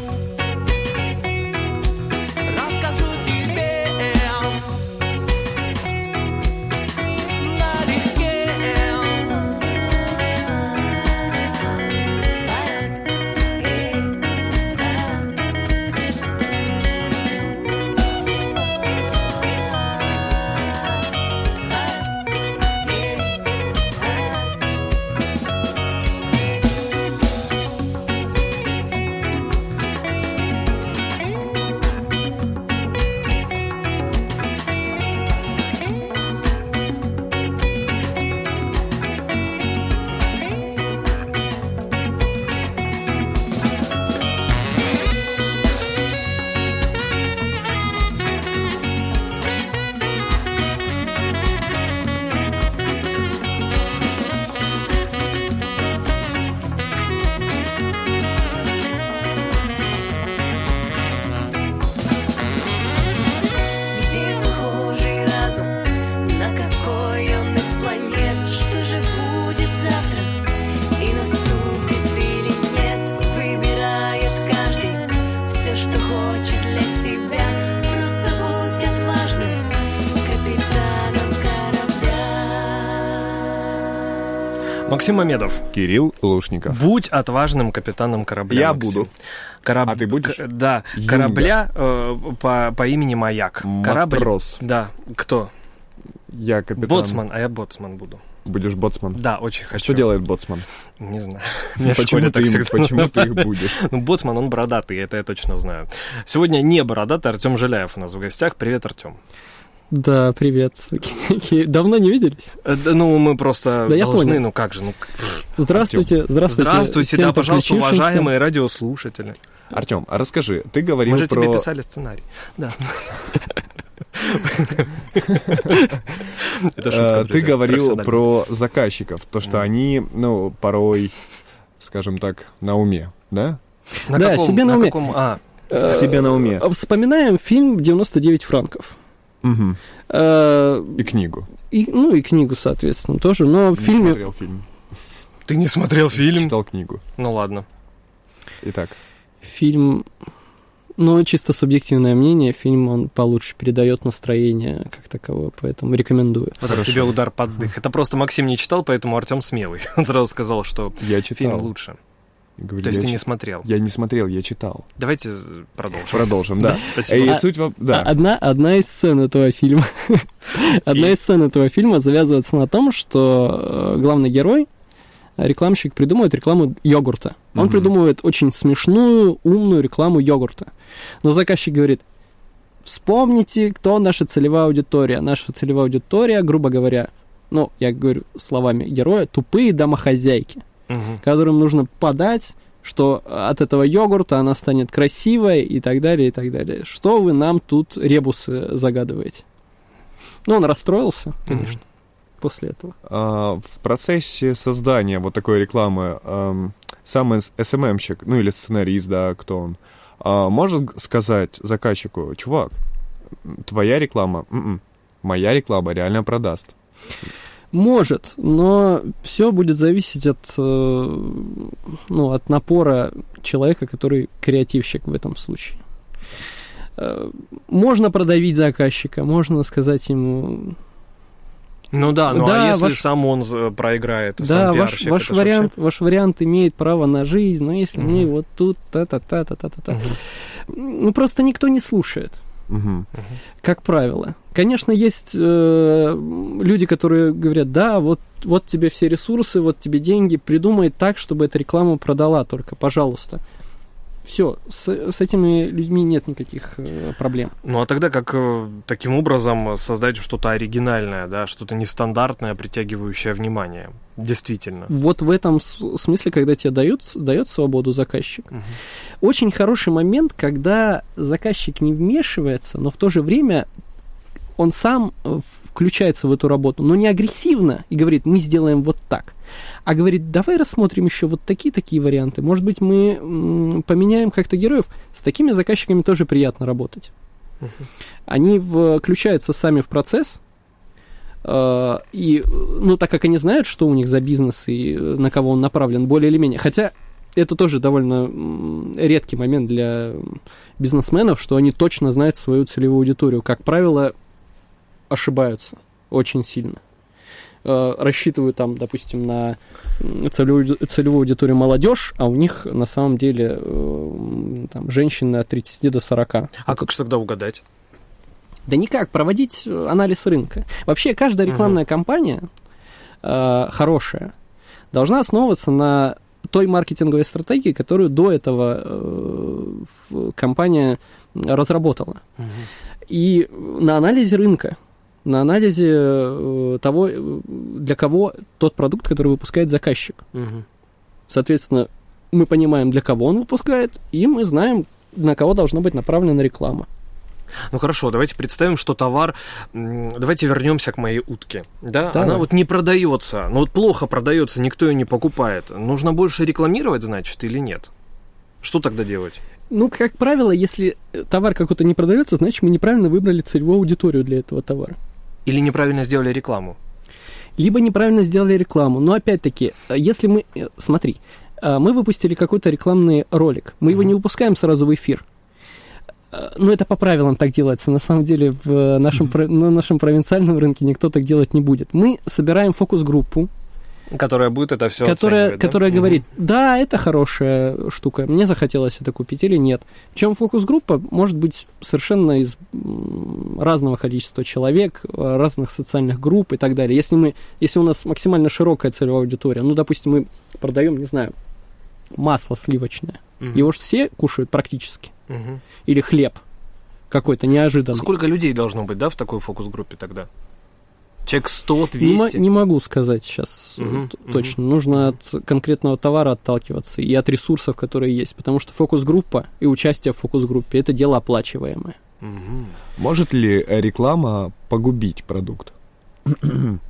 Speaker 11: Расскажу тебе
Speaker 6: Максим Мамедов.
Speaker 3: Кирилл Лушников.
Speaker 6: Будь отважным капитаном корабля.
Speaker 3: Я
Speaker 6: Максим.
Speaker 3: буду.
Speaker 6: Кораб...
Speaker 3: А ты будешь?
Speaker 6: К... Да,
Speaker 3: Юнга.
Speaker 6: корабля э, по, по имени Маяк.
Speaker 3: Матрос.
Speaker 6: Корабль... Да, кто?
Speaker 3: Я капитан.
Speaker 6: Боцман, а я боцман буду.
Speaker 3: Будешь боцман?
Speaker 6: Да, очень хочу.
Speaker 3: Что делает боцман?
Speaker 6: Не знаю.
Speaker 3: Почему, ты, им, почему ты их будешь?
Speaker 6: Ну, боцман, он бородатый, это я точно знаю. Сегодня не бородатый, Артем Жиляев у нас в гостях. Привет, Артем.
Speaker 7: Да, привет. Давно не виделись?
Speaker 6: Да, ну, мы просто
Speaker 7: да,
Speaker 6: должны, ну как же, ну...
Speaker 7: Здравствуйте, здравствуйте.
Speaker 6: Здравствуйте, да, пожалуйста, уважаемые радиослушатели.
Speaker 3: Артем, а расскажи, ты говорил
Speaker 6: про... Мы же
Speaker 3: про...
Speaker 6: тебе писали сценарий. Да.
Speaker 3: Ты говорил про заказчиков, то, что они, ну, порой, скажем так, на уме, да?
Speaker 7: Да, себе на уме.
Speaker 3: Себе на уме.
Speaker 7: Вспоминаем фильм «девяносто девять франков».
Speaker 3: Угу.
Speaker 7: А,
Speaker 3: и книгу.
Speaker 7: И, ну, и книгу, соответственно, тоже. Но в
Speaker 3: не
Speaker 7: фильме...
Speaker 3: смотрел фильм.
Speaker 6: Ты не смотрел фильм?
Speaker 3: Читал книгу.
Speaker 6: Ну, ладно.
Speaker 3: Итак.
Speaker 7: Фильм... Ну, чисто субъективное мнение, фильм, он получше передает настроение как таковое, поэтому рекомендую.
Speaker 6: Вот это тебе удар под дых. Это просто Максим не читал, поэтому Артем смелый. Он сразу сказал, что
Speaker 3: Я читал.
Speaker 6: фильм лучше.
Speaker 3: Говорю,
Speaker 6: То есть
Speaker 3: я
Speaker 6: ты
Speaker 3: ч-
Speaker 6: не смотрел?
Speaker 3: Я не смотрел, я читал.
Speaker 6: Давайте продолжим.
Speaker 3: Продолжим, да.
Speaker 6: Спасибо.
Speaker 3: И суть во- да.
Speaker 7: Одна, одна из сцен этого фильма, одна из сцен этого фильма завязывается на том, что э, главный герой, рекламщик, придумывает рекламу йогурта. Он
Speaker 3: Мгм.
Speaker 7: придумывает очень смешную, умную рекламу йогурта. Но заказчик говорит: вспомните, кто наша целевая аудитория. Наша целевая аудитория, грубо говоря, ну, я говорю словами героя, тупые домохозяйки,
Speaker 6: Мгм.
Speaker 7: которым нужно подать, что от этого йогурта она станет красивой и так далее, и так далее. Что вы нам тут ребусы загадываете? Ну, он расстроился, конечно,
Speaker 6: Мгм.
Speaker 7: после этого.
Speaker 3: А, в процессе создания вот такой рекламы ам, сам эс эм эм-щик, ну или сценарист, да, кто он, а, может сказать заказчику: чувак, твоя реклама, м-м, моя реклама реально продаст.
Speaker 7: Может, но все будет зависеть от, э, ну, от напора человека, который креативщик в этом случае. Э, Можно продавить заказчика, можно сказать ему...
Speaker 6: Ну да, ну
Speaker 7: Да,
Speaker 6: а если
Speaker 7: ваш-
Speaker 6: сам он з- проиграет,
Speaker 7: Да,
Speaker 6: сам
Speaker 7: ваш,
Speaker 6: пиарщик,
Speaker 7: ваш,
Speaker 6: это ж
Speaker 7: вариант,
Speaker 6: вообще-
Speaker 7: ваш вариант имеет право на жизнь, но если
Speaker 6: Мгм.
Speaker 7: мы вот тут та-та-та-та-та-та... Ну, просто никто не слушает,
Speaker 3: Мгм.
Speaker 7: как правило. Конечно, есть э, люди, которые говорят: да, вот, вот тебе все ресурсы, вот тебе деньги, придумай так, чтобы эта реклама продала только, пожалуйста. Все, с, с этими людьми нет никаких э, проблем.
Speaker 6: Ну а тогда как э, таким образом создать что-то оригинальное, да, что-то нестандартное, притягивающее внимание? Действительно.
Speaker 7: Вот в этом с- смысле, когда тебе дают, дает свободу заказчик,
Speaker 6: Мгм.
Speaker 7: очень хороший момент, когда заказчик не вмешивается, но в то же время он сам э, включается в эту работу, но не агрессивно и говорит: мы сделаем вот так, а говорит: давай рассмотрим еще вот такие-такие варианты, может быть, мы м, поменяем как-то героев. С такими заказчиками тоже приятно работать.
Speaker 6: Мгм.
Speaker 7: Они включаются сами в процесс, э, и, ну, так как они знают, что у них за бизнес и э, на кого он направлен, более или менее, хотя это тоже довольно м, редкий момент для бизнесменов, что они точно знают свою целевую аудиторию. Как правило, ошибаются очень сильно. Э, рассчитывают там, допустим, на м, целевую, целевую аудиторию молодежь, а у них на самом деле э, там, женщины от тридцати до сорока.
Speaker 6: А как же тогда угадать?
Speaker 7: Да никак, проводить э, анализ рынка. Вообще, каждая рекламная кампания э, хорошая должна основываться на той маркетинговой стратегии, которую до этого э, в- компания разработала. И на анализе рынка, на анализе э, того, э, для кого тот продукт, который выпускает заказчик.
Speaker 6: Мгм.
Speaker 7: Соответственно, мы понимаем, для кого он выпускает, и мы знаем, на кого должна быть направлена реклама.
Speaker 6: Ну хорошо, давайте представим, что товар... м, Давайте вернемся к моей утке. Да?
Speaker 7: Давай.
Speaker 6: Она вот не продается. Ну вот плохо продается, никто ее не покупает. Нужно больше рекламировать, значит, или нет? Что тогда делать?
Speaker 7: Ну, как правило, если товар какой-то не продается, значит, мы неправильно выбрали целевую аудиторию для этого товара.
Speaker 6: Или неправильно сделали рекламу?
Speaker 7: Либо неправильно сделали рекламу. Но опять-таки, если мы... э, Смотри, э, мы выпустили какой-то рекламный ролик. Мы его не выпускаем сразу в эфир. Э, Ну, это по правилам так делается. На самом деле, в нашем, про- на нашем провинциальном рынке никто так делать не будет. Мы собираем фокус-группу,
Speaker 6: Которая будет это все
Speaker 7: которая, которая говорит: да, это хорошая штука, мне захотелось это купить или нет. Причем фокус-группа может быть совершенно из м, разного количества человек, э, разных социальных групп и так далее. Если, мы, если у нас максимально широкая целевая аудитория, ну, допустим, мы продаем, не знаю, масло сливочное,
Speaker 6: Мгм.
Speaker 7: его же все кушают практически.
Speaker 6: Мгм.
Speaker 7: Или хлеб какой-то неожиданный.
Speaker 6: Сколько людей должно быть, да, в такой фокус-группе тогда? Человек сто,
Speaker 7: Не, мо-
Speaker 6: двести?
Speaker 7: не могу сказать сейчас э,
Speaker 6: Мгм,
Speaker 7: т-
Speaker 6: мгм.
Speaker 7: точно. Нужно от конкретного товара отталкиваться и от ресурсов, которые есть. Потому что фокус-группа и участие в фокус-группе – это дело оплачиваемое.
Speaker 6: Мгм.
Speaker 3: Может ли э, реклама погубить продукт?
Speaker 6: Ну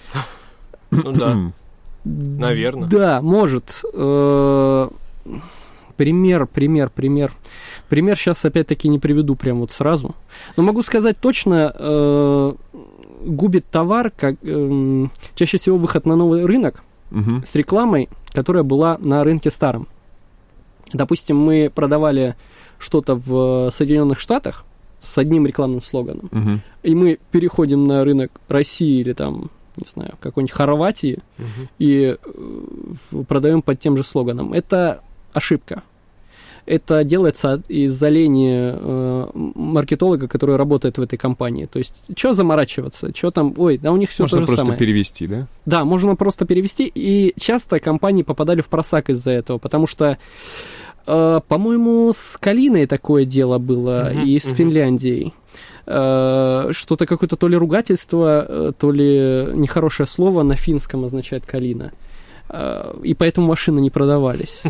Speaker 6: да, наверное.
Speaker 7: Да, может. Э, Пример, пример, пример. Пример сейчас опять-таки не приведу прям вот сразу. Но могу сказать точно, э, губит товар, как, эм, чаще всего выход на новый рынок
Speaker 3: Мгм.
Speaker 7: с рекламой, которая была на рынке старом. Допустим, мы продавали что-то в Соединенных Штатах с одним рекламным слоганом,
Speaker 3: Мгм.
Speaker 7: и мы переходим на рынок России или там, не знаю, какой-нибудь Хорватии
Speaker 6: Мгм.
Speaker 7: и э, в- продаем под тем же слоганом. Это ошибка. Это делается из-за лени э, маркетолога, который работает в этой компании. То есть, что заморачиваться? Что там? Ой, да у них все то же самое.
Speaker 3: Можно просто перевести, да?
Speaker 7: Да, можно просто перевести. И часто компании попадали в просак из-за этого, потому что, э, по-моему, с Калиной такое дело было, uh-huh, и с uh-huh. Финляндией. Э, что-то какое-то то ли ругательство, то ли нехорошее слово на финском означает Калина. Э, и поэтому машины не продавались.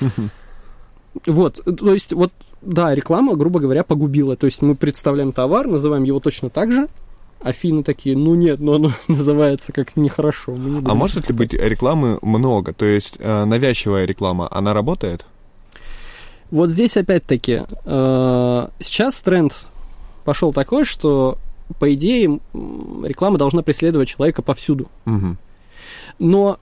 Speaker 7: Вот, то есть, вот, да, реклама, грубо говоря, погубила. То есть мы представляем товар, называем его точно так же, а финны такие, ну нет, но оно называется как нехорошо. Мы не
Speaker 3: а может ли быть рекламы много? То есть э, навязчивая реклама, она работает?
Speaker 7: Вот здесь опять-таки, э, сейчас тренд пошел такой, что, по идее, реклама должна преследовать человека повсюду.
Speaker 3: Угу.
Speaker 7: Но...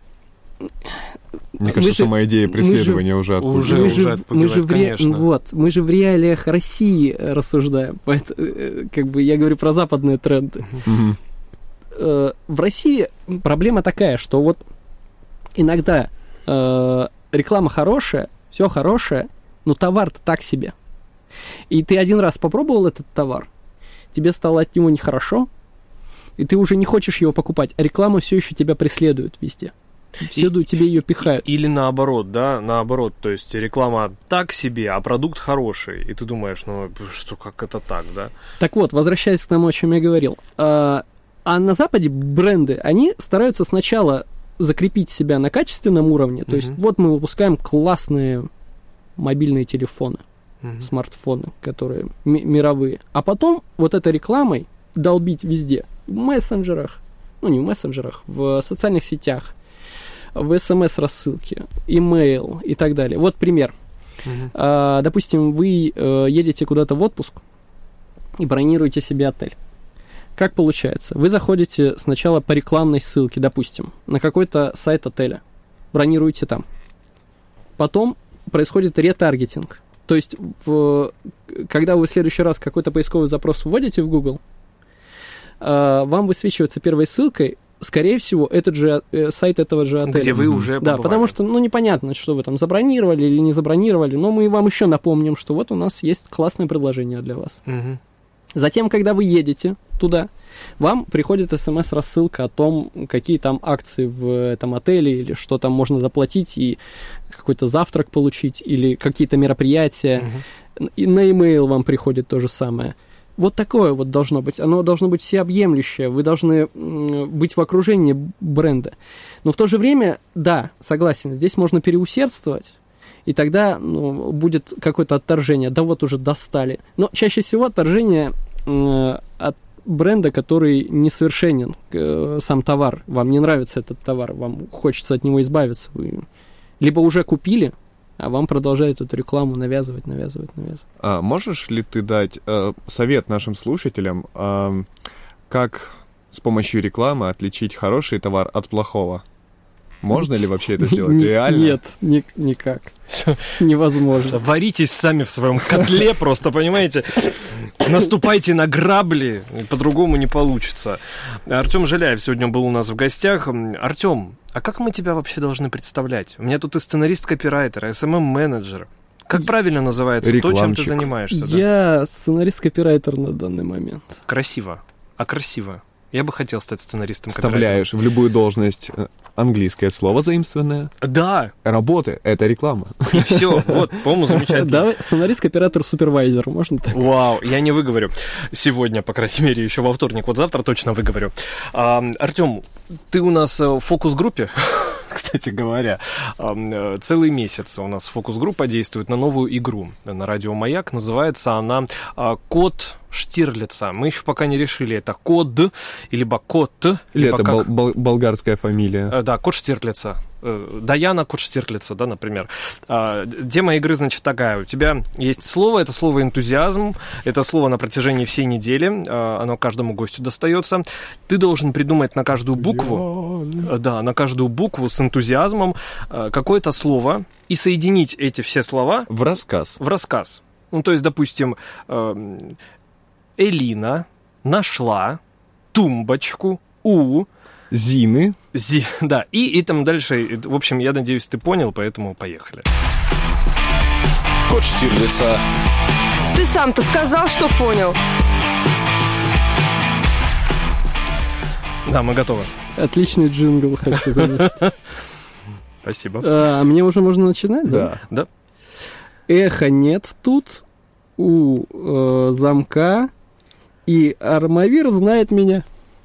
Speaker 3: Мне кажется, же, сама идея преследования
Speaker 7: же,
Speaker 3: уже отпугивает.
Speaker 6: Уже,
Speaker 7: мы
Speaker 6: уже
Speaker 7: же,
Speaker 6: отпугивает,
Speaker 7: мы же в ре...
Speaker 6: конечно.
Speaker 7: Вот, мы же в реалиях России рассуждаем. Поэтому, как бы, я говорю про западные тренды. Uh-huh. В России проблема такая, что вот иногда э, реклама хорошая, все хорошее, но товар-то так себе. И ты один раз попробовал этот товар, тебе стало от него нехорошо, и ты уже не хочешь его покупать, а реклама все еще тебя преследует везде. Всюду и, тебе ее пихают.
Speaker 6: Или наоборот, да, наоборот, то есть реклама так себе, а продукт хороший, и ты думаешь, ну, что, как это так, да?
Speaker 7: Так вот, возвращаясь к тому, о чем я говорил, а, а на Западе бренды, они стараются сначала закрепить себя на качественном уровне, то uh-huh. есть вот мы выпускаем классные мобильные телефоны, uh-huh. смартфоны, которые ми- мировые, а потом вот этой рекламой долбить везде, в мессенджерах, ну не в мессенджерах, в социальных сетях, в смс-рассылке, имейл и так далее. Вот пример. Uh-huh. А, допустим, вы э, едете куда-то в отпуск и бронируете себе отель. Как получается? Вы заходите сначала по рекламной ссылке, допустим, на какой-то сайт отеля, бронируете там. Потом происходит ретаргетинг. То есть, в, когда вы в следующий раз какой-то поисковый запрос вводите в Google, э, вам высвечивается первой ссылкой, скорее всего, этот же э, сайт этого же отеля.
Speaker 6: Где вы уже побывали.
Speaker 7: Да, потому что, ну, непонятно, что вы там забронировали или не забронировали, но мы вам еще напомним, что вот у нас есть классное предложение для вас.
Speaker 6: Угу.
Speaker 7: Затем, когда вы едете туда, вам приходит смс-рассылка о том, какие там акции в этом отеле, или что там можно заплатить и какой-то завтрак получить, или какие-то мероприятия. Угу. И на e-mail вам приходит то же самое. Вот такое вот должно быть. Оно должно быть всеобъемлющее. Вы должны быть в окружении бренда. Но в то же время, да, согласен, здесь можно переусердствовать, и тогда ну, будет какое-то отторжение. Да вот уже достали. Но чаще всего отторжение э, от бренда, который несовершенен. Э, сам товар. Вам не нравится этот товар, вам хочется от него избавиться. Вы либо уже купили, а вам продолжают эту рекламу навязывать, навязывать, навязывать.
Speaker 3: А можешь ли ты дать э, совет нашим слушателям, э, как с помощью рекламы отличить хороший товар от плохого? Можно ли вообще это сделать? Реально?
Speaker 7: Нет, ни- никак. Невозможно.
Speaker 6: Варитесь сами в своем котле просто, понимаете? Наступайте на грабли, по-другому не получится. Артем Жиляев сегодня был у нас в гостях. Артем, а как мы тебя вообще должны представлять? У меня тут и сценарист-копирайтер, и эс эм эм-менеджер. Как правильно называется
Speaker 3: рекламчик.
Speaker 6: То, чем ты занимаешься?
Speaker 7: Я да? сценарист-копирайтер на данный момент.
Speaker 6: Красиво. А красиво. Я бы хотел стать сценаристом.
Speaker 3: Вставляешь в любую должность английское слово заимствованное.
Speaker 6: Да.
Speaker 3: Работы — это реклама.
Speaker 6: И все, вот, по-моему, замечательно.
Speaker 7: Давай, сценарист-копирайтер-супервайзер, можно так?
Speaker 6: Вау, я не выговорю. Сегодня, по крайней мере, еще во вторник. Вот завтра точно выговорю. А, Артем, ты у нас в фокус-группе, кстати говоря. Целый месяц у нас фокус-группа действует на новую игру на радио «Маяк». Называется она «Код Штирлица». Мы еще пока не решили, это код, либо кот.
Speaker 3: Или
Speaker 6: либо
Speaker 3: это
Speaker 6: как...
Speaker 3: бол- болгарская фамилия.
Speaker 6: Да, Код Штирлица. Даяна Код Штирлица, да, например. Тема игры, значит, такая. У тебя есть слово, это слово «энтузиазм». Это слово на протяжении всей недели. Оно каждому гостю достается. Ты должен придумать на каждую букву, да, на каждую букву с энтузиазмом какое-то слово и соединить эти все слова
Speaker 3: в рассказ.
Speaker 6: В рассказ. Ну, то есть, допустим, Элина нашла тумбочку у
Speaker 3: Зины.
Speaker 6: Зи, да, и, и там дальше, в общем, я надеюсь, ты понял, поэтому поехали.
Speaker 1: Кот Штирлица.
Speaker 2: Ты сам-то сказал, что понял.
Speaker 6: Да, мы готовы.
Speaker 7: Отличный джингл, хочу заметить.
Speaker 6: Спасибо.
Speaker 7: А мне уже можно начинать, да?
Speaker 6: Да.
Speaker 7: Эхо нет тут у э, замка, и Армавир знает меня.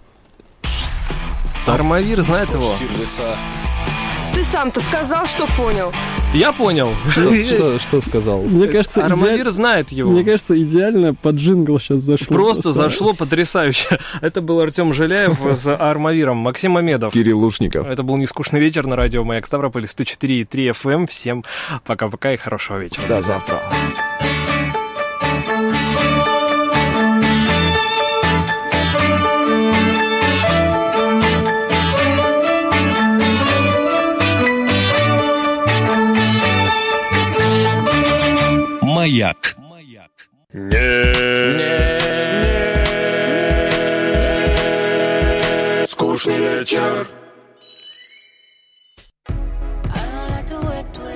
Speaker 6: Армавир знает
Speaker 1: Кот
Speaker 6: его.
Speaker 1: Штирлица.
Speaker 2: Ты сам-то сказал, что понял.
Speaker 6: Я понял.
Speaker 3: Что, что сказал?
Speaker 7: Мне кажется,
Speaker 6: Армавир
Speaker 7: идеаль-
Speaker 6: знает его.
Speaker 7: Мне кажется, идеально под джингл сейчас зашло.
Speaker 6: Просто зашло потрясающе. Это был Артем Жиляев с Армавиром. Максим Мамедов.
Speaker 3: Кирилл Лушников.
Speaker 6: Это был «Нескучный вечер» на радио «Маяк Ставрополь» сто четыре и три эф эм. Всем пока-пока и хорошего вечера.
Speaker 3: До завтра.
Speaker 1: Маяк.
Speaker 11: Скучный вечер.
Speaker 12: I don't like the way to